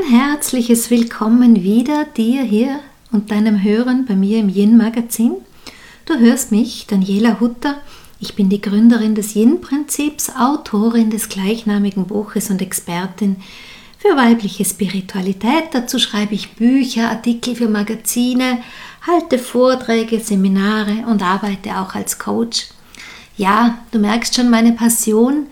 herzliches Willkommen wieder dir hier und deinem Hören bei mir im Yin-Magazin. Du hörst mich, Daniela Hutter. Ich bin die Gründerin des Yin-Prinzips, Autorin des gleichnamigen Buches und Expertin für weibliche Spiritualität. Dazu schreibe ich Bücher, Artikel für Magazine, halte Vorträge, Seminare und arbeite auch als Coach. Ja, du merkst schon, meine Passion,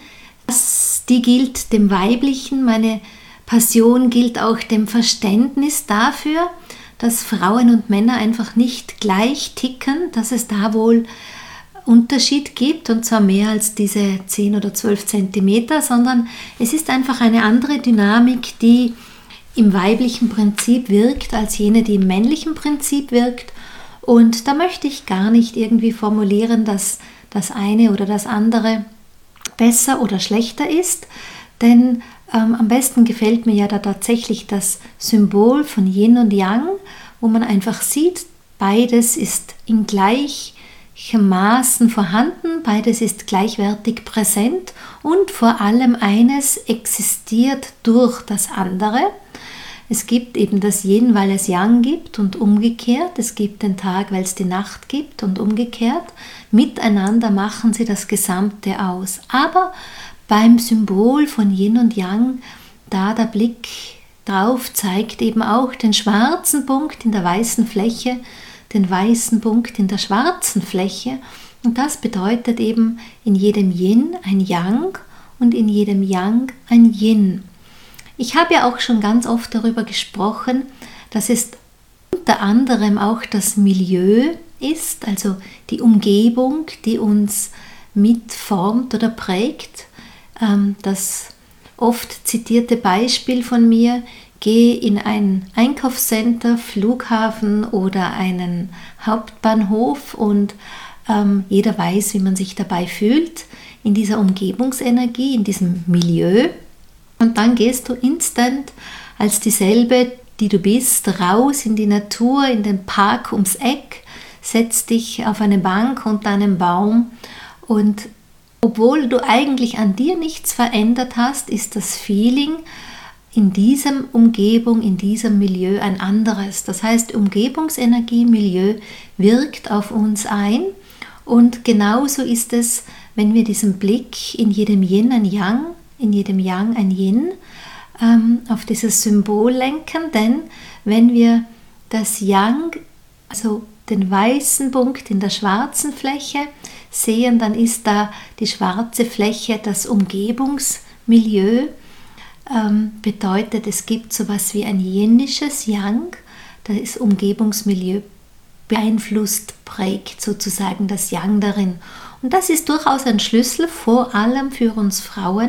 die gilt dem Weiblichen. Meine Passion gilt auch dem Verständnis dafür, dass Frauen und Männer einfach nicht gleich ticken, dass es da wohl Unterschied gibt, und zwar mehr als diese 10 oder 12 Zentimeter, sondern es ist einfach eine andere Dynamik, die im weiblichen Prinzip wirkt, als jene, die im männlichen Prinzip wirkt. Und da möchte ich gar nicht irgendwie formulieren, dass das eine oder das andere besser oder schlechter ist, denn am besten gefällt mir ja da tatsächlich das Symbol von Yin und Yang, wo man einfach sieht, beides ist in gleichem Maßen vorhanden, beides ist gleichwertig präsent und vor allem eines existiert durch das andere. Es gibt eben das Yin, weil es Yang gibt und umgekehrt. Es gibt den Tag, weil es die Nacht gibt und umgekehrt. Miteinander machen sie das Gesamte aus. Aber beim Symbol von Yin und Yang, da der Blick drauf zeigt eben auch den schwarzen Punkt in der weißen Fläche, den weißen Punkt in der schwarzen Fläche. Und das bedeutet eben in jedem Yin ein Yang und in jedem Yang ein Yin. Ich habe ja auch schon ganz oft darüber gesprochen, dass es unter anderem auch das Milieu ist, also die Umgebung, die uns mitformt oder prägt. Das oft zitierte Beispiel von mir: Geh in ein Einkaufscenter, Flughafen oder einen Hauptbahnhof und jeder weiß, wie man sich dabei fühlt, in dieser Umgebungsenergie, in diesem Milieu. Und dann gehst du instant als dieselbe, die du bist, raus in die Natur, in den Park ums Eck, setzt dich auf eine Bank unter einem Baum, und obwohl du eigentlich an dir nichts verändert hast, ist das Feeling in diesem Umgebung, in diesem Milieu ein anderes. Das heißt, Umgebungsenergie, Milieu wirkt auf uns ein, und genauso ist es, wenn wir diesen Blick in jedem Yin ein Yang, in jedem Yang ein Yin, auf dieses Symbol lenken, denn wenn wir das Yang, also den weißen Punkt in der schwarzen Fläche sehen, dann ist da die schwarze Fläche das Umgebungsmilieu, bedeutet, es gibt sowas wie ein yinisches Yang, das Umgebungsmilieu beeinflusst, prägt sozusagen das Yang darin. Und das ist durchaus ein Schlüssel, vor allem für uns Frauen,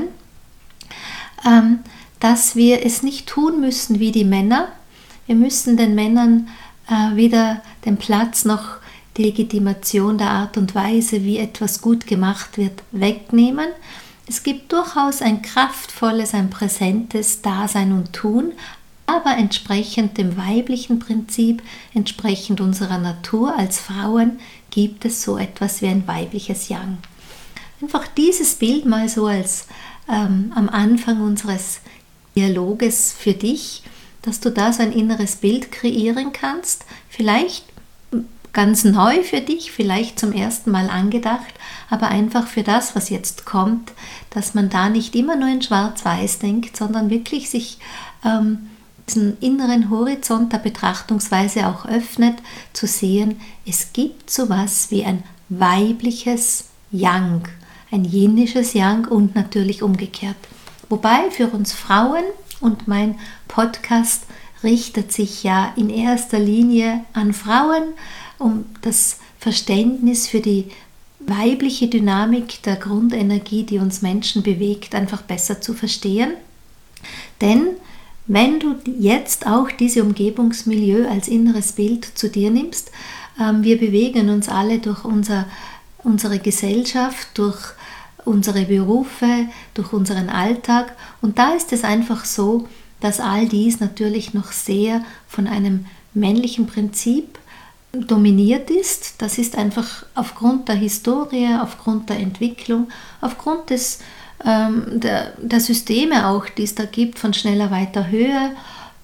dass wir es nicht tun müssen wie die Männer. Wir müssen den Männern weder den Platz noch die Legitimation der Art und Weise, wie etwas gut gemacht wird, wegnehmen. Es gibt durchaus ein kraftvolles, ein präsentes Dasein und Tun, aber entsprechend dem weiblichen Prinzip, entsprechend unserer Natur als Frauen, gibt es so etwas wie ein weibliches Yang. Einfach dieses Bild mal so als am Anfang unseres Dialoges für dich, dass du da so ein inneres Bild kreieren kannst, vielleicht ganz neu für dich, vielleicht zum ersten Mal angedacht, aber einfach für das, was jetzt kommt, dass man da nicht immer nur in Schwarz-Weiß denkt, sondern wirklich sich diesen inneren Horizont der Betrachtungsweise auch öffnet, zu sehen, es gibt sowas wie ein weibliches Yang, ein yinisches Yang und natürlich umgekehrt. Wobei für uns Frauen, und mein Podcast richtet sich ja in erster Linie an Frauen, um das Verständnis für die weibliche Dynamik der Grundenergie, die uns Menschen bewegt, einfach besser zu verstehen. Denn wenn du jetzt auch diese Umgebungsmilieu als inneres Bild zu dir nimmst, wir bewegen uns alle durch unsere Gesellschaft, durch unsere Berufe, durch unseren Alltag, und da ist es einfach so, dass all dies natürlich noch sehr von einem männlichen Prinzip dominiert ist. Das ist einfach aufgrund der Historie, aufgrund der Entwicklung, aufgrund der Systeme auch, die es da gibt, von schneller, weiter, Höhe,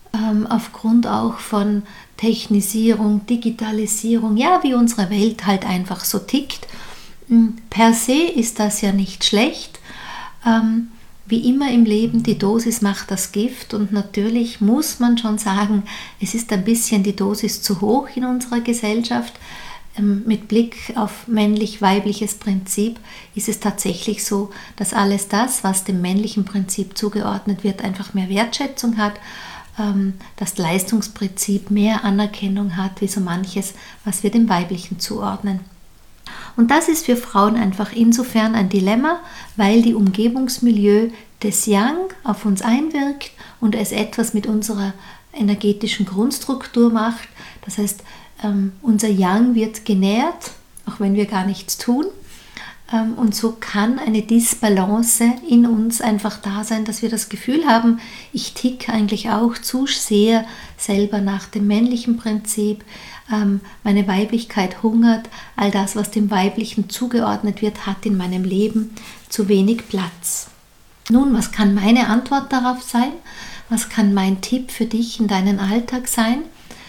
aufgrund auch von Technisierung, Digitalisierung, ja, wie unsere Welt halt einfach so tickt. Per se ist das ja nicht schlecht. Wie immer im Leben, die Dosis macht das Gift und natürlich muss man schon sagen, es ist ein bisschen die Dosis zu hoch in unserer Gesellschaft. Mit Blick auf männlich-weibliches Prinzip ist es tatsächlich so, dass alles das, was dem männlichen Prinzip zugeordnet wird, einfach mehr Wertschätzung hat, das Leistungsprinzip mehr Anerkennung hat, wie so manches, was wir dem Weiblichen zuordnen. Und das ist für Frauen einfach insofern ein Dilemma, weil die Umgebungsmilieu des Yang auf uns einwirkt und es etwas mit unserer energetischen Grundstruktur macht. Das heißt, unser Yang wird genährt, auch wenn wir gar nichts tun. Und so kann eine Disbalance in uns einfach da sein, dass wir das Gefühl haben, ich ticke eigentlich auch zu sehr selber nach dem männlichen Prinzip. Meine Weiblichkeit hungert, all das, was dem Weiblichen zugeordnet wird, hat in meinem Leben zu wenig Platz. Nun, was kann meine Antwort darauf sein? Was kann mein Tipp für dich in deinen Alltag sein?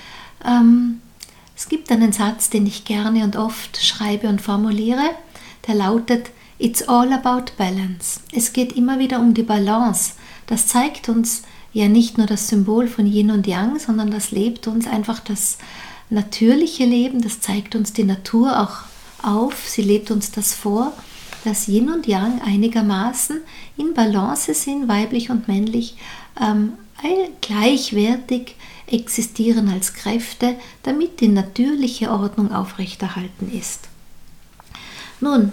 Es gibt einen Satz, den ich gerne und oft schreibe und formuliere, der lautet, It's all about balance. Es geht immer wieder um die Balance. Das zeigt uns ja nicht nur das Symbol von Yin und Yang, sondern das lebt uns einfach das natürliche Leben, das zeigt uns die Natur auch auf, sie lebt uns das vor, dass Yin und Yang einigermaßen in Balance sind, weiblich und männlich, gleichwertig existieren als Kräfte, damit die natürliche Ordnung aufrechterhalten ist. Nun,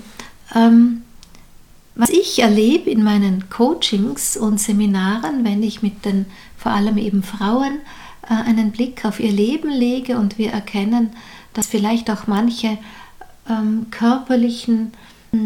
was ich erlebe in meinen Coachings und Seminaren, wenn ich mit den vor allem eben Frauen einen Blick auf ihr Leben lege und wir erkennen, dass vielleicht auch manche körperlichen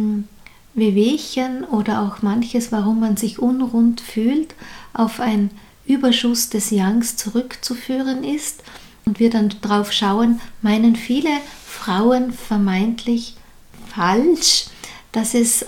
Wehwehchen oder auch manches, warum man sich unrund fühlt, auf einen Überschuss des Yangs zurückzuführen ist und wir dann drauf schauen, meinen viele Frauen vermeintlich falsch, dass es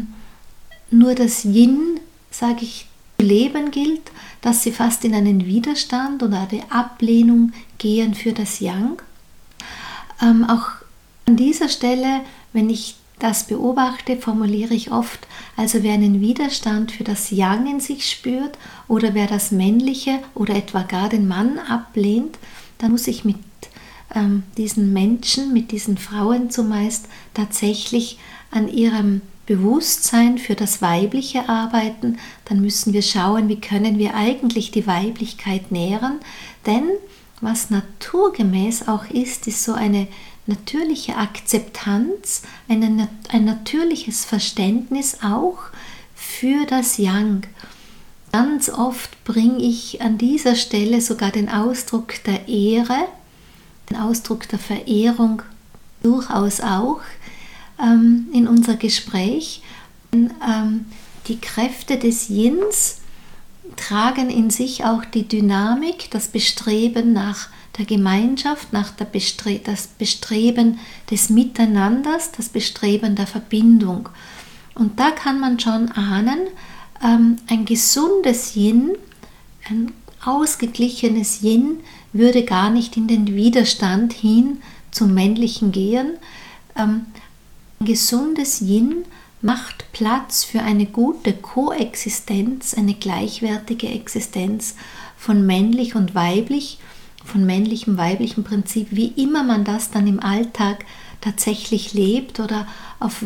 nur das Yin, sage ich, zu leben gilt, dass sie fast in einen Widerstand oder eine Ablehnung gehen für das Yang. Auch an dieser Stelle, wenn ich das beobachte, formuliere ich oft, also wer einen Widerstand für das Yang in sich spürt oder wer das Männliche oder etwa gar den Mann ablehnt, dann muss ich mit diesen Menschen, mit diesen Frauen zumeist tatsächlich an ihrem Bewusstsein für das Weibliche arbeiten, dann müssen wir schauen, wie können wir eigentlich die Weiblichkeit nähren, denn was naturgemäß auch ist so eine natürliche Akzeptanz, ein natürliches Verständnis auch für das Yang. Ganz oft bringe ich an dieser Stelle sogar den Ausdruck der Ehre, den Ausdruck der Verehrung durchaus auch in unser Gespräch. Die Kräfte des Yins tragen in sich auch die Dynamik, das Bestreben nach der Gemeinschaft, nach das Bestreben des Miteinanders, das Bestreben der Verbindung. Und da kann man schon ahnen, ein gesundes Yin, ein ausgeglichenes Yin würde gar nicht in den Widerstand hin zum Männlichen gehen. Ein gesundes Yin macht Platz für eine gute Koexistenz, eine gleichwertige Existenz von männlich und weiblich, von männlichem, weiblichem Prinzip, wie immer man das dann im Alltag tatsächlich lebt oder auf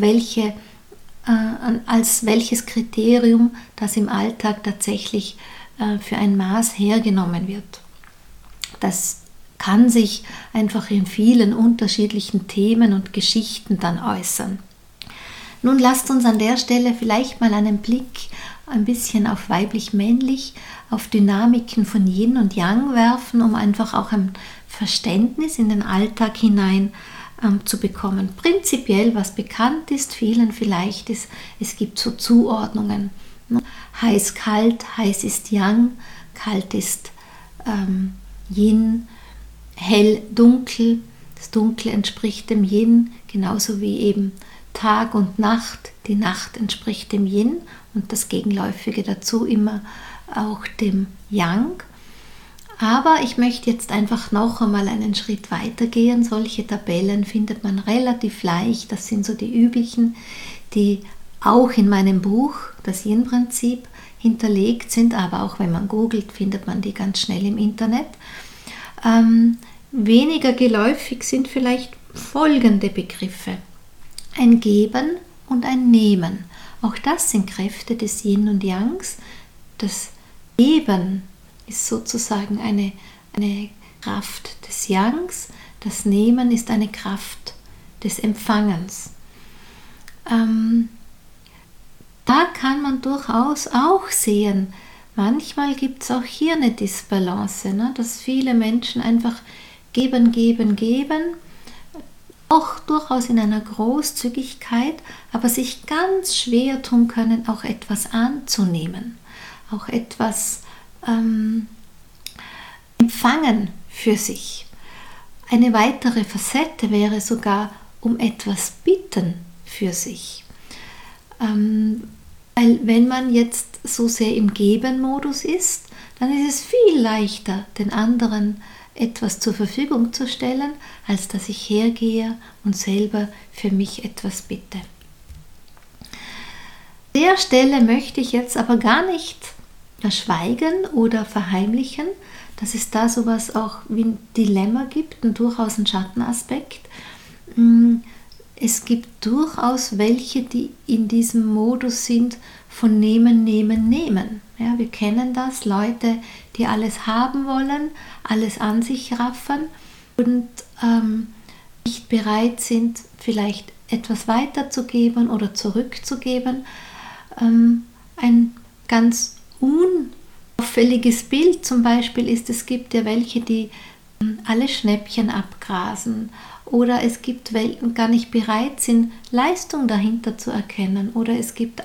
als welches Kriterium das im Alltag tatsächlich für ein Maß hergenommen wird. Das kann sich einfach in vielen unterschiedlichen Themen und Geschichten dann äußern. Nun lasst uns an der Stelle vielleicht mal einen Blick ein bisschen auf weiblich-männlich, auf Dynamiken von Yin und Yang werfen, um einfach auch ein Verständnis in den Alltag hinein zu bekommen. Prinzipiell, was bekannt ist, vielen vielleicht ist, es gibt so Zuordnungen. Heiß-kalt, heiß ist Yang, kalt ist Yin, hell-dunkel, das Dunkle entspricht dem Yin, genauso wie eben Tag und Nacht, die Nacht entspricht dem Yin und das Gegenläufige dazu immer auch dem Yang. Aber ich möchte jetzt einfach noch einmal einen Schritt weiter gehen. Solche Tabellen findet man relativ leicht. Das sind so die üblichen, die auch in meinem Buch, das Yin-Prinzip, hinterlegt sind. Aber auch wenn man googelt, findet man die ganz schnell im Internet. Weniger geläufig sind vielleicht folgende Begriffe. Ein Geben und ein Nehmen. Auch das sind Kräfte des Yin und Yangs. Das Geben ist sozusagen eine Kraft des Yangs. Das Nehmen ist eine Kraft des Empfangens. Da kann man durchaus auch sehen, manchmal gibt es auch hier eine Disbalance, ne? Dass viele Menschen einfach geben, auch durchaus in einer Großzügigkeit, aber sich ganz schwer tun können, auch etwas anzunehmen, auch etwas empfangen für sich. Eine weitere Facette wäre sogar um etwas bitten für sich. Weil wenn man jetzt so sehr im Geben-Modus ist, dann ist es viel leichter, den anderen etwas zur Verfügung zu stellen, als dass ich hergehe und selber für mich etwas bitte. An der Stelle möchte ich jetzt aber gar nicht verschweigen oder verheimlichen, dass es da sowas auch wie ein Dilemma gibt und durchaus einen Schattenaspekt. Es gibt durchaus welche, die in diesem Modus sind von Nehmen. Ja, wir kennen das, Leute, die alles haben wollen, alles an sich raffen und nicht bereit sind, vielleicht etwas weiterzugeben oder zurückzugeben. Ein ganz unauffälliges Bild zum Beispiel ist, es gibt ja welche, die alle Schnäppchen abgrasen, oder es gibt welche, die gar nicht bereit sind, Leistung dahinter zu erkennen, oder es gibt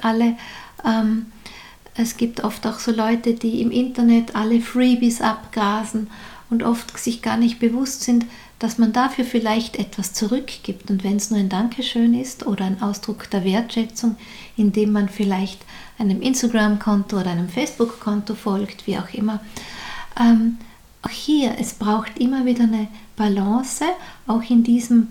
oft auch so Leute, die im Internet alle Freebies abgrasen und oft sich gar nicht bewusst sind, dass man dafür vielleicht etwas zurückgibt, und wenn es nur ein Dankeschön ist oder ein Ausdruck der Wertschätzung, indem man vielleicht einem Instagram-Konto oder einem Facebook-Konto folgt, wie auch immer. Auch hier, es braucht immer wieder eine Balance, auch in diesem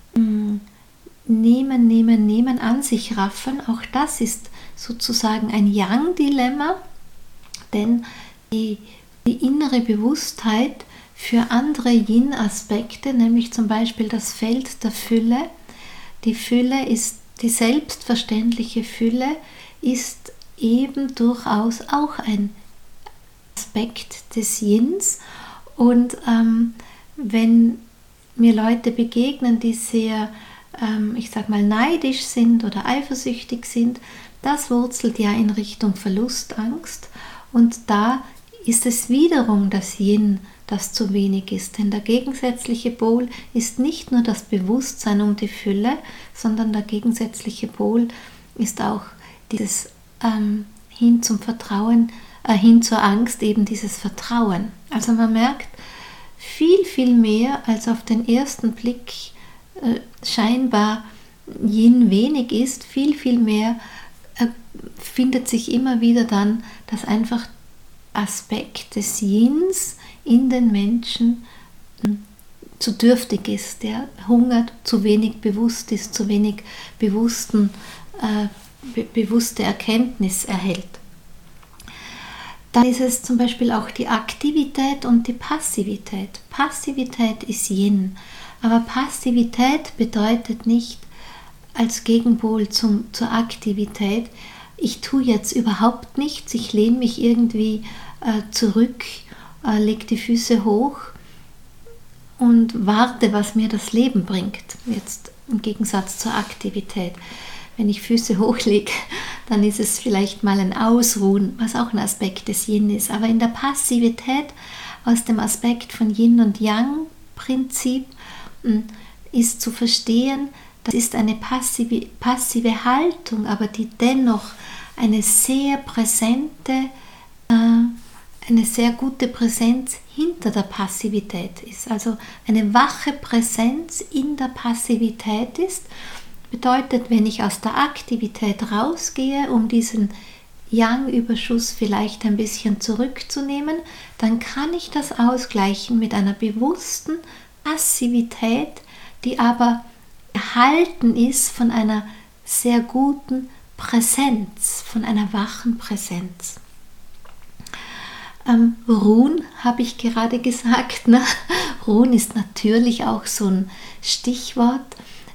Nehmen, an sich raffen. Auch das ist sozusagen ein Yang-Dilemma, denn die innere Bewusstheit für andere Yin-Aspekte, nämlich zum Beispiel das Feld der Fülle. Die Fülle ist, die selbstverständliche Fülle ist eben durchaus auch ein Aspekt des Yins. Und wenn mir Leute begegnen, die sehr, ich sag mal, neidisch sind oder eifersüchtig sind, das wurzelt ja in Richtung Verlustangst. Und da ist es wiederum das Yin, das zu wenig ist. Denn der gegensätzliche Pol ist nicht nur das Bewusstsein um die Fülle, sondern der gegensätzliche Pol ist auch dieses hin zum Vertrauen, hin zur Angst, eben dieses Vertrauen. Also man merkt viel mehr, als auf den ersten Blick scheinbar Yin wenig ist, viel mehr findet sich immer wieder dann, dass einfach Aspekt des Yins in den Menschen zu dürftig ist, der hungert, zu wenig bewusst ist, zu wenig bewusste Erkenntnis erhält. Dann ist es zum Beispiel auch die Aktivität und die Passivität. Passivität ist Yin, aber Passivität bedeutet nicht als Gegenpol zur Aktivität, ich tue jetzt überhaupt nichts, ich lehne mich irgendwie zurück, lege die Füße hoch und warte, was mir das Leben bringt. Jetzt im Gegensatz zur Aktivität. Wenn ich Füße hochlege, dann ist es vielleicht mal ein Ausruhen, was auch ein Aspekt des Yin ist. Aber in der Passivität, aus dem Aspekt von Yin und Yang Prinzip, ist zu verstehen, das ist eine passive Haltung, aber die dennoch eine sehr gute Präsenz hinter der Passivität ist. Also eine wache Präsenz in der Passivität ist. Bedeutet, wenn ich aus der Aktivität rausgehe, um diesen Yang-Überschuss vielleicht ein bisschen zurückzunehmen, dann kann ich das ausgleichen mit einer bewussten Passivität, die aber erhalten ist von einer sehr guten Präsenz, von einer wachen Präsenz. Ruhen habe ich gerade gesagt. Ne? Ruhen ist natürlich auch so ein Stichwort.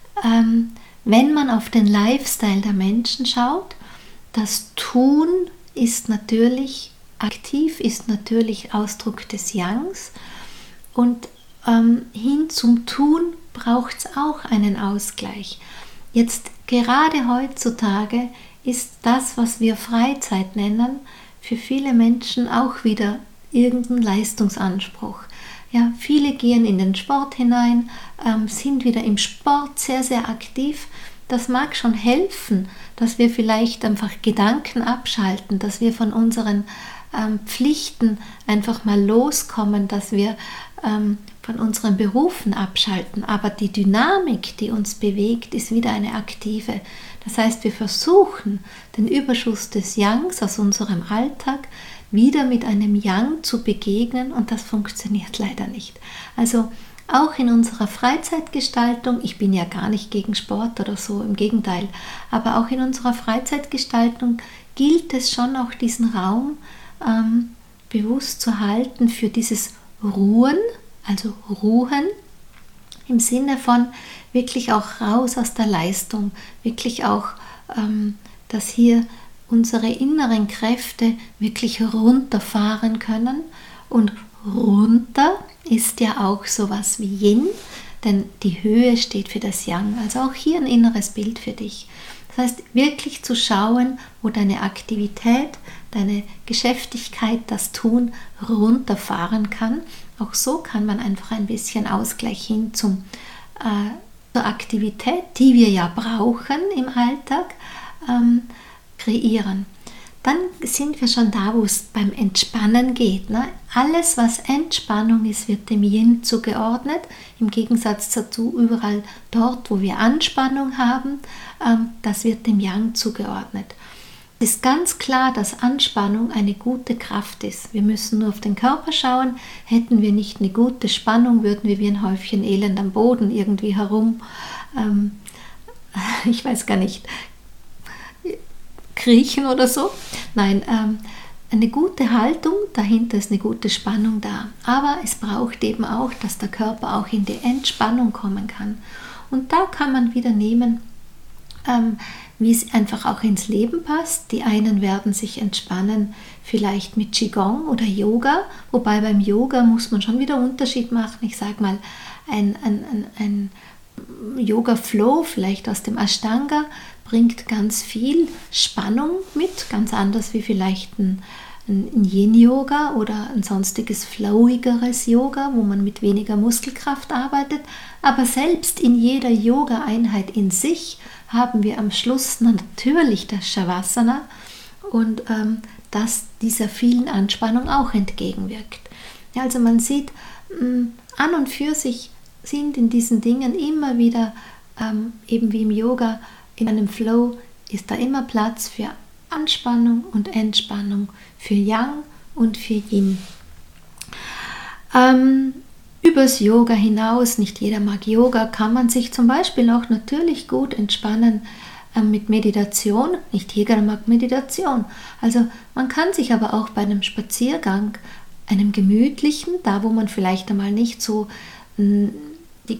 Wenn man auf den Lifestyle der Menschen schaut, das Tun ist natürlich aktiv, ist natürlich Ausdruck des Yangs und hin zum Tun braucht es auch einen Ausgleich. Jetzt gerade heutzutage ist das, was wir Freizeit nennen, für viele Menschen auch wieder irgendein Leistungsanspruch. Ja, viele gehen in den Sport hinein, sind wieder im Sport sehr, sehr aktiv. Das mag schon helfen, dass wir vielleicht einfach Gedanken abschalten, dass wir von unseren Pflichten einfach mal loskommen, dass wir von unseren Berufen abschalten. Aber die Dynamik, die uns bewegt, ist wieder eine aktive. Das heißt, wir versuchen, den Überschuss des Yangs aus unserem Alltag wieder mit einem Yang zu begegnen und das funktioniert leider nicht. Also auch in unserer Freizeitgestaltung, ich bin ja gar nicht gegen Sport oder so, im Gegenteil, aber auch in unserer Freizeitgestaltung gilt es schon auch diesen Raum bewusst zu halten für dieses Ruhen, also Ruhen im Sinne von wirklich auch raus aus der Leistung, wirklich auch, dass hier unsere inneren Kräfte wirklich runterfahren können. Und runter ist ja auch sowas wie Yin, denn die Höhe steht für das Yang. Also auch hier ein inneres Bild für dich. Das heißt, wirklich zu schauen, wo deine Aktivität, deine Geschäftigkeit, das Tun runterfahren kann. Auch so kann man einfach ein bisschen Ausgleich hin zur Aktivität, die wir ja brauchen im Alltag, kreieren. Dann sind wir schon da, wo es beim Entspannen geht. Ne? Alles, was Entspannung ist, wird dem Yin zugeordnet. Im Gegensatz dazu, überall dort, wo wir Anspannung haben, das wird dem Yang zugeordnet. Es ist ganz klar, dass Anspannung eine gute Kraft ist. Wir müssen nur auf den Körper schauen. Hätten wir nicht eine gute Spannung, würden wir wie ein Häufchen Elend am Boden irgendwie herum, ich weiß gar nicht, kriechen oder so. Nein, eine gute Haltung, dahinter ist eine gute Spannung da. Aber es braucht eben auch, dass der Körper auch in die Entspannung kommen kann. Und da kann man wieder nehmen, wie es einfach auch ins Leben passt. Die einen werden sich entspannen, vielleicht mit Qigong oder Yoga, wobei beim Yoga muss man schon wieder Unterschied machen. Ich sage mal, ein Yoga-Flow, vielleicht aus dem Ashtanga, bringt ganz viel Spannung mit, ganz anders wie vielleicht ein Yin-Yoga oder ein sonstiges flowigeres Yoga, wo man mit weniger Muskelkraft arbeitet. Aber selbst in jeder Yoga-Einheit in sich haben wir am Schluss natürlich das Shavasana und das dieser vielen Anspannung auch entgegenwirkt. Ja, also man sieht, an und für sich sind in diesen Dingen immer wieder, eben wie im Yoga, in einem Flow ist da immer Platz für Anspannung und Entspannung, für Yang und für Yin. Übers Yoga hinaus, nicht jeder mag Yoga, kann man sich zum Beispiel auch natürlich gut entspannen mit Meditation. Nicht jeder mag Meditation. Also man kann sich aber auch bei einem Spaziergang, einem gemütlichen, da wo man vielleicht einmal nicht so die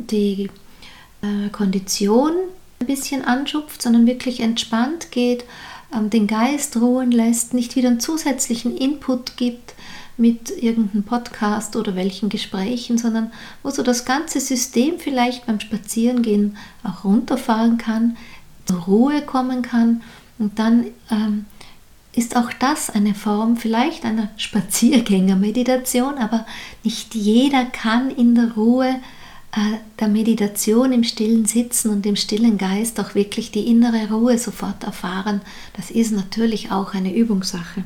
Kondition ein bisschen anschupft, sondern wirklich entspannt geht, den Geist ruhen lässt, nicht wieder einen zusätzlichen Input gibt mit irgendeinem Podcast oder welchen Gesprächen, sondern wo so das ganze System vielleicht beim Spazierengehen auch runterfahren kann, zur Ruhe kommen kann und dann ist auch das eine Form vielleicht einer Spaziergängermeditation, aber nicht jeder kann in der Ruhe der Meditation im stillen Sitzen und im stillen Geist auch wirklich die innere Ruhe sofort erfahren. Das ist natürlich auch eine Übungssache.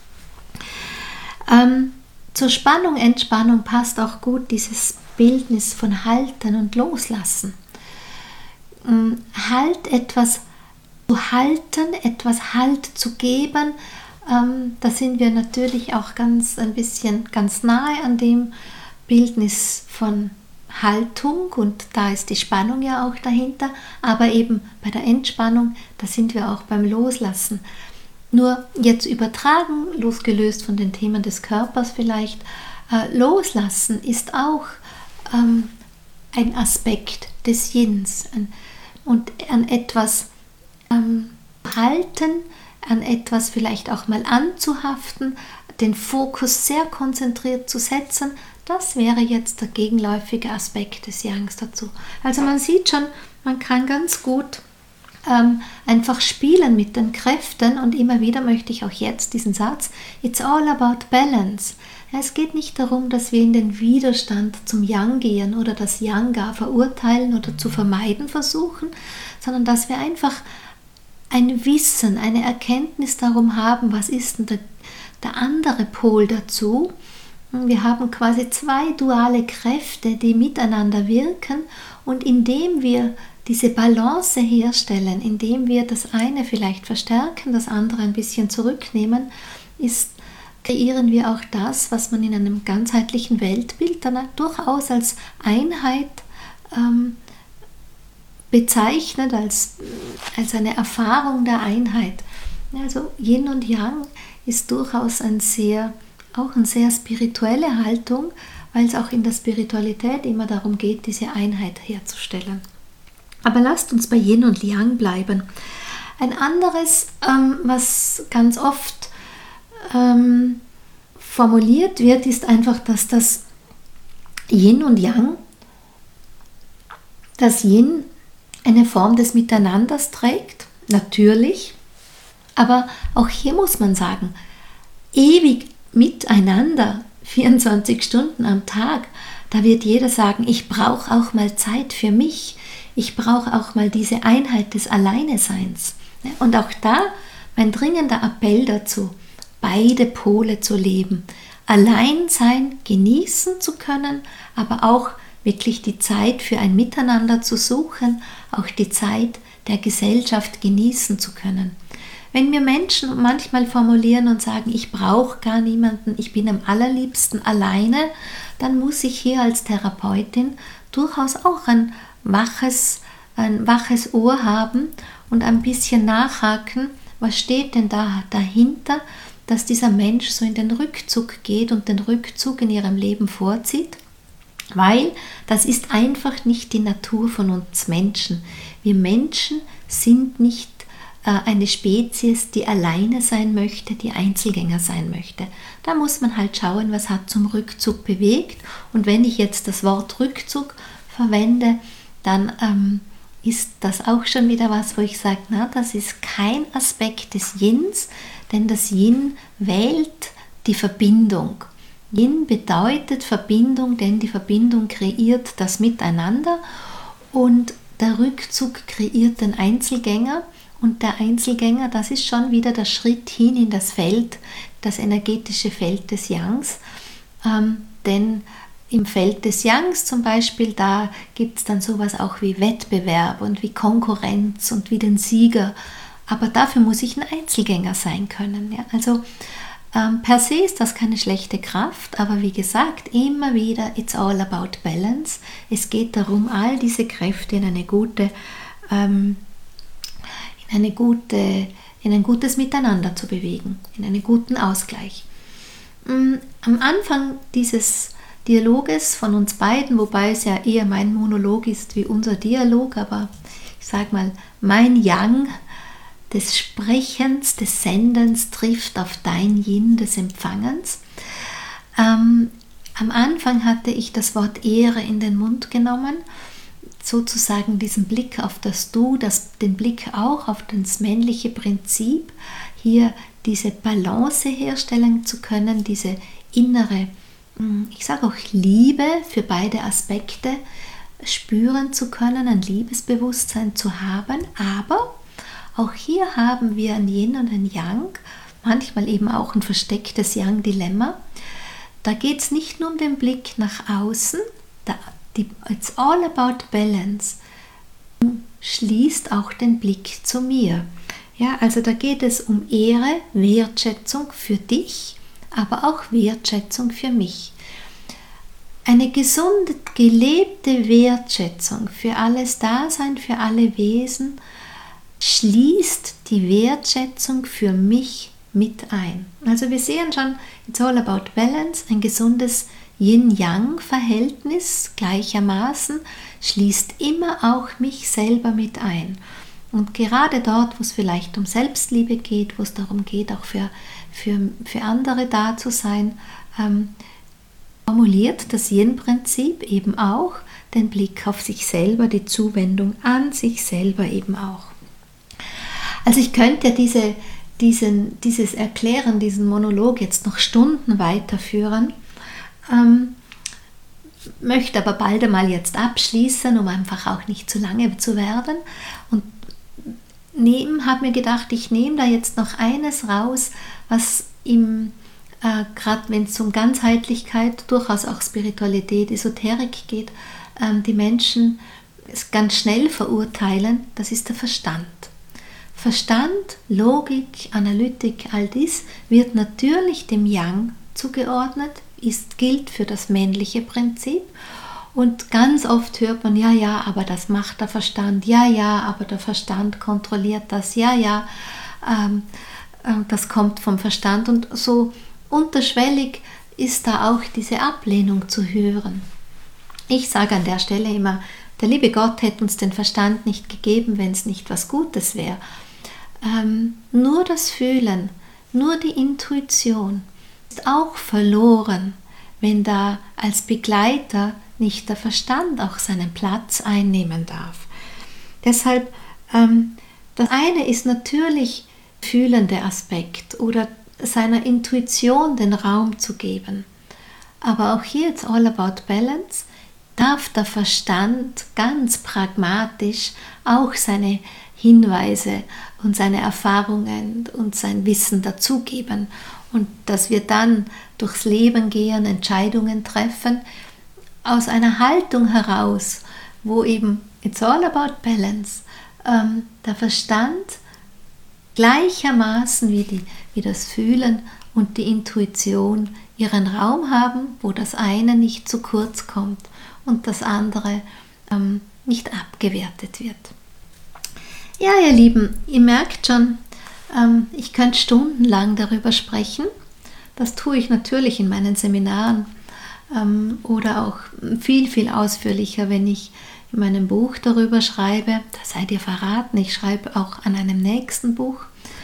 Zur Spannung, Entspannung passt auch gut dieses Bildnis von Halten und Loslassen. Halt etwas zu zu halten, etwas Halt zu geben. Da sind wir natürlich auch ganz nahe an dem Bildnis von Haltung und da ist die Spannung ja auch dahinter, aber eben bei der Entspannung, da sind wir auch beim Loslassen. Nur jetzt übertragen, losgelöst von den Themen des Körpers vielleicht, Loslassen ist auch ein Aspekt des Yins und an etwas halten, an etwas vielleicht auch mal anzuhaften, den Fokus sehr konzentriert zu setzen, das wäre jetzt der gegenläufige Aspekt des Yangs dazu. Also man sieht schon, man kann ganz gut einfach spielen mit den Kräften und immer wieder möchte ich auch jetzt diesen Satz, it's all about balance. Es geht nicht darum, dass wir in den Widerstand zum Yang gehen oder das Yang gar verurteilen oder zu vermeiden versuchen, sondern dass wir einfach ein Wissen, eine Erkenntnis darum haben, was ist denn der andere Pol dazu. Wir haben quasi zwei duale Kräfte, die miteinander wirken und indem wir diese Balance herstellen, indem wir das eine vielleicht verstärken, das andere ein bisschen zurücknehmen, kreieren wir auch das, was man in einem ganzheitlichen Weltbild dann durchaus als Einheit bezeichnet, als eine Erfahrung der Einheit. Also Yin und Yang ist durchaus eine sehr spirituelle Haltung, weil es auch in der Spiritualität immer darum geht, diese Einheit herzustellen. Aber lasst uns bei Yin und Yang bleiben. Ein anderes, was ganz oft formuliert wird, ist einfach, dass das Yin und Yang, das Yin eine Form des Miteinanders trägt, natürlich, aber auch hier muss man sagen, ewig miteinander, 24 Stunden am Tag, da wird jeder sagen, ich brauche auch mal Zeit für mich, ich brauche auch mal diese Einheit des Alleineseins. Und auch da mein dringender Appell dazu, beide Pole zu leben, Alleinsein genießen zu können, aber auch wirklich die Zeit für ein Miteinander zu suchen, auch die Zeit der Gesellschaft genießen zu können. Wenn mir Menschen manchmal formulieren und sagen, ich brauche gar niemanden, ich bin am allerliebsten alleine, dann muss ich hier als Therapeutin durchaus auch ein waches Ohr haben und ein bisschen nachhaken, was steht denn da dahinter, dass dieser Mensch so in den Rückzug geht und den Rückzug in ihrem Leben vorzieht. Weil das ist einfach nicht die Natur von uns Menschen. Wir Menschen sind nicht eine Spezies, die alleine sein möchte, die Einzelgänger sein möchte. Da muss man halt schauen, was hat zum Rückzug bewegt. Und wenn ich jetzt das Wort Rückzug verwende, dann ist das auch schon wieder was, wo ich sage, das ist kein Aspekt des Yins, denn das Yin wählt die Verbindung. Yin bedeutet Verbindung, denn die Verbindung kreiert das Miteinander und der Rückzug kreiert den Einzelgänger und der Einzelgänger, das ist schon wieder der Schritt hin in das Feld, das energetische Feld des Yangs, denn im Feld des Yangs zum Beispiel, da gibt es dann sowas auch wie Wettbewerb und wie Konkurrenz und wie den Sieger, aber dafür muss ich ein Einzelgänger sein können. Ja? Also per se ist das keine schlechte Kraft, aber wie gesagt, immer wieder, it's all about balance. Es geht darum, all diese Kräfte in ein gutes Miteinander zu bewegen, in einen guten Ausgleich. Am Anfang dieses Dialoges von uns beiden, wobei es ja eher mein Monolog ist wie unser Dialog, aber ich sage mal, mein Yang des Sprechens, des Sendens trifft auf dein Yin des Empfangens. Am Anfang hatte ich das Wort Ehre in den Mund genommen, sozusagen diesen Blick auf das Du, den Blick auch auf das männliche Prinzip, hier diese Balance herstellen zu können, diese innere, ich sage auch Liebe für beide Aspekte spüren zu können, ein Liebesbewusstsein zu haben, aber auch hier haben wir ein Yin und ein Yang, manchmal eben auch ein verstecktes Yang-Dilemma. Da geht es nicht nur um den Blick nach außen, it's all about balance, schließt auch den Blick zu mir. Ja, also da geht es um Ehre, Wertschätzung für dich, aber auch Wertschätzung für mich. Eine gesunde, gelebte Wertschätzung für alles Dasein, für alle Wesen schließt die Wertschätzung für mich mit ein. Also wir sehen schon, it's all about balance, ein gesundes Yin-Yang-Verhältnis gleichermaßen schließt immer auch mich selber mit ein. Und gerade dort, wo es vielleicht um Selbstliebe geht, wo es darum geht, auch für andere da zu sein, formuliert das Yin-Prinzip eben auch den Blick auf sich selber, die Zuwendung an sich selber eben auch. Also ich könnte dieses Erklären, diesen Monolog jetzt noch Stunden weiterführen, möchte aber bald einmal jetzt abschließen, um einfach auch nicht zu lange zu werden. Und habe mir gedacht, ich nehme da jetzt noch eines raus, was gerade wenn es um Ganzheitlichkeit, durchaus auch Spiritualität, Esoterik geht, die Menschen ganz schnell verurteilen, das ist der Verstand. Verstand, Logik, Analytik, all dies wird natürlich dem Yang zugeordnet, gilt für das männliche Prinzip. Und ganz oft hört man, ja, aber das macht der Verstand, ja, aber der Verstand kontrolliert das, das kommt vom Verstand. Und so unterschwellig ist da auch diese Ablehnung zu hören. Ich sage an der Stelle immer, der liebe Gott hätte uns den Verstand nicht gegeben, wenn es nicht was Gutes wäre. Nur das Fühlen, nur die Intuition ist auch verloren, wenn da als Begleiter nicht der Verstand auch seinen Platz einnehmen darf. Deshalb, das eine ist natürlich der fühlende Aspekt oder seiner Intuition den Raum zu geben. Aber auch hier, it's all about balance, darf der Verstand ganz pragmatisch auch seine Hinweise und seine Erfahrungen und sein Wissen dazugeben. Und dass wir dann durchs Leben gehen, Entscheidungen treffen, aus einer Haltung heraus, wo eben it's all about balance, der Verstand gleichermaßen wie das Fühlen und die Intuition ihren Raum haben, wo das eine nicht zu kurz kommt und das andere nicht abgewertet wird. Ja, ihr Lieben, ihr merkt schon, ich könnte stundenlang darüber sprechen. Das tue ich natürlich in meinen Seminaren oder auch viel, viel ausführlicher, wenn ich in meinem Buch darüber schreibe. Das seid ihr verraten, ich schreibe auch an einem nächsten Buch.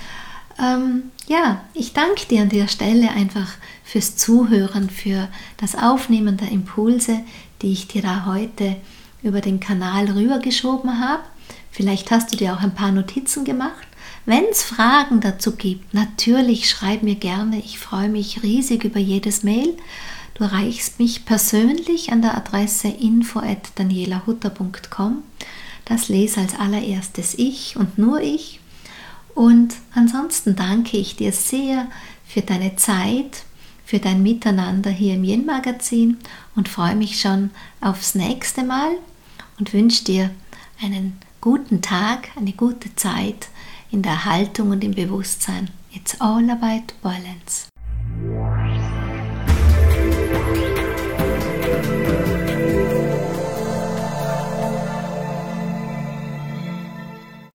Ich danke dir an der Stelle einfach fürs Zuhören, für das Aufnehmen der Impulse, die ich dir da heute über den Kanal rübergeschoben habe. Vielleicht hast du dir auch ein paar Notizen gemacht. Wenn es Fragen dazu gibt, natürlich schreib mir gerne. Ich freue mich riesig über jedes Mail. Du erreichst mich persönlich an der Adresse info@danielahutter.com. Das lese als allererstes ich und nur ich. Und ansonsten danke ich dir sehr für deine Zeit, für dein Miteinander hier im Yin-Magazin und freue mich schon aufs nächste Mal und wünsche dir einen guten Tag, eine gute Zeit in der Haltung und im Bewusstsein. It's all about balance.